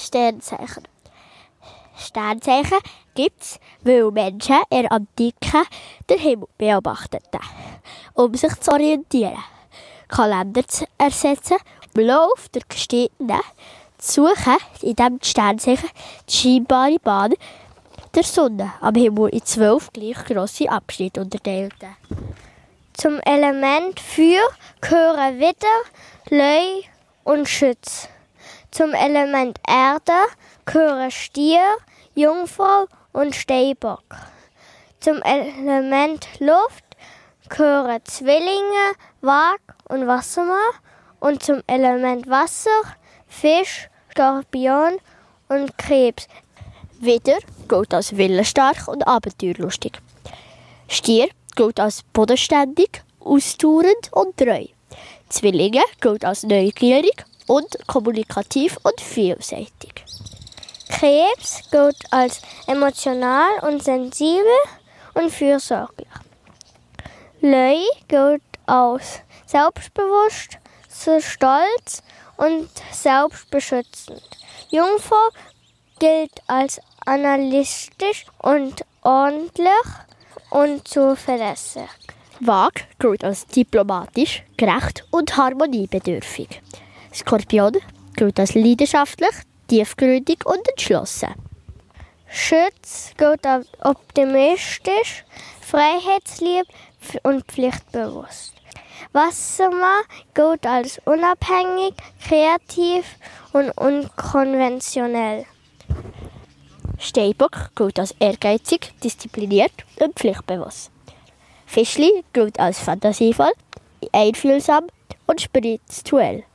Sternzeichen. Sternzeichen gibt es, weil Menschen in der Antike den Himmel beobachteten, um sich zu orientieren, Kalender zu ersetzen, im Lauf der Geschichte zu suchen, indem die Sternzeichen die scheinbare Bahn der Sonne am Himmel in 12 gleich grosse Abschnitte unterteilten. Zum Element Feuer gehören Widder, Löwe und Schütz. Zum Element Erde gehören Stier, Jungfrau und Steinbock. Zum Element Luft gehören Zwillinge, Waage und Wassermann. Und zum Element Wasser Fisch, Skorpion und Krebs. Widder gilt als willensstark und abenteuerlustig. Stier gilt als bodenständig, ausdauernd und treu. Zwillinge gilt als neugierig und kommunikativ und vielseitig. Krebs gilt als emotional und sensibel und fürsorglich. Löwe gilt als selbstbewusst, stolz und selbstbeschützend. Jungfrau gilt als analytisch und ordentlich und zuverlässig. Waage gilt als diplomatisch, gerecht und harmoniebedürftig. Skorpion gilt als leidenschaftlich, tiefgründig und entschlossen. Schütz gilt als optimistisch, freiheitslieb und pflichtbewusst. Wassermann gilt als unabhängig, kreativ und unkonventionell. Steinbock gilt als ehrgeizig, diszipliniert und pflichtbewusst. Fischli gilt als fantasievoll, einfühlsam und spirituell.